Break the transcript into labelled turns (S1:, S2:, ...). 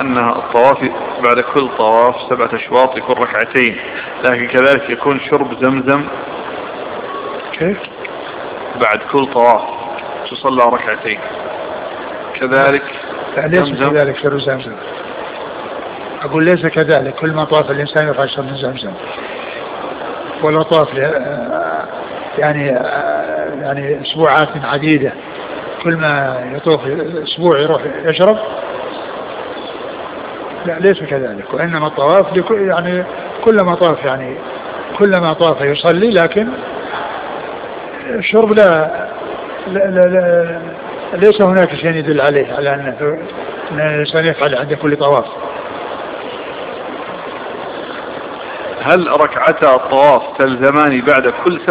S1: أنها الطواف بعد كل طواف 7 أشواط يكون ركعتين، لكن كذلك يكون شرب زمزم
S2: كيف؟
S1: بعد كل طواف تصلى ركعتين كذلك.
S2: ليس كذلك شرب زمزم، أقول ليس كذلك. كل ما طاف الإنسان يرفع شرب زمزم، ولا طاف يعني أسبوعات عديدة كل ما يطوف أسبوع يروح يشرب، لا ليس كذلك. وإنما الطواف يعني كلما طاف يعني كلما طاف يصلي، لكن الشرب لا ليس هناك شيء يدل عليه على أن الإنسان يفعل عند كل طواف.
S1: هل ركعتا الطواف تلزمان بعد كل